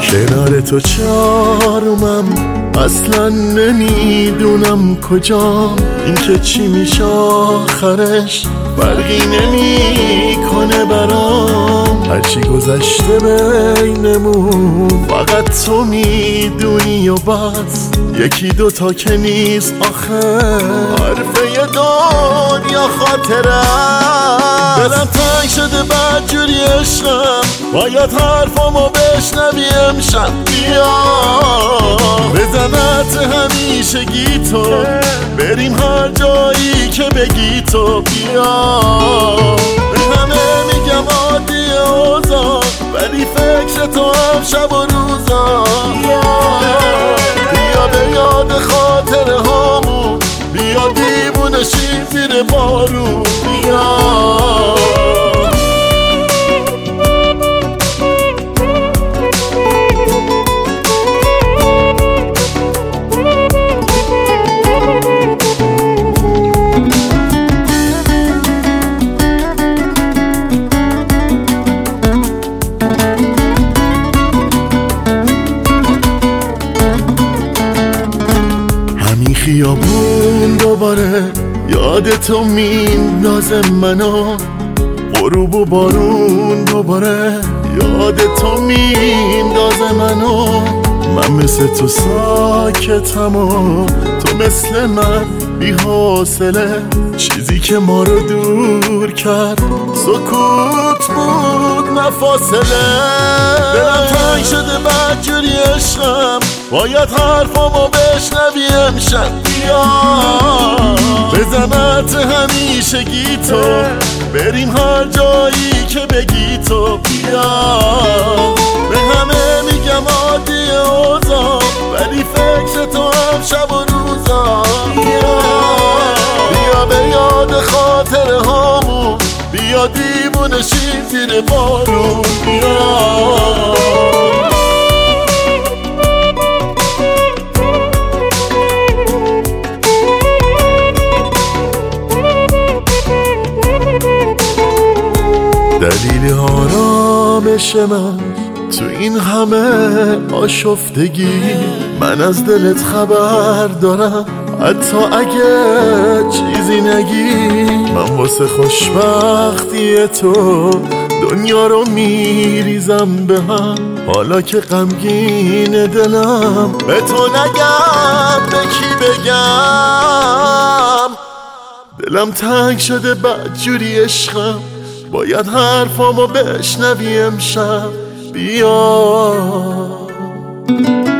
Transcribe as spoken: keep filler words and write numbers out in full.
کنار تو چارومم اصلا نمیدونم کجام، این که چی میشه آخرش فرقی نمیکنه برام. هرچی گذشته بینمون فقط تو میدونی و بس، یکی دوتا که نیست آخه حرفه دنیا خاطره. دلم تنگ شده بدجوری عشقم، باید حرفامو بشنوی امشب. بیا بزنت همیشگی تو، بریم هر جایی که بگی تو. بیا به همه میگم عادی اوضاع، ولی فکر تو هم شب و روزا. بیا به یاد خاطر هامون، بیا دیوونه شیم زیر بارون. بیا خیابون دوباره یاد تو میندازه منو، غروب و بارون دوباره یاد تو میندازه منو. من مثل تو ساکتم و تو مثل من بی حوصله، چیزی که ما رو دور کرد سکوت بود نه فاصله. دلم تنگ شده بدجوری عشقم، باید حرفامو بشنوی امشب. بیا بزنت همیشگی تو، بریم هر جایی که بگی تو. بیا به همه میگم عادی اوضاع، ولی فکر تو هم شب و روزا. بیا بیا به یاد خاطر هامون، بیا دیوونه شیم زیر بارون. بیا دلیل آرامش من تو این همه آشفتگی، من از دلت خبر دارم حتی اگه چیزی نگی. من واسه خوشبختی تو دنیا رو میریزم به هم، حالا که غمگین دلم به تو نگم به کی بگم. دلم تنگ شده بدجوری عشقم، باید حرفامو بشنوی امشب. بیا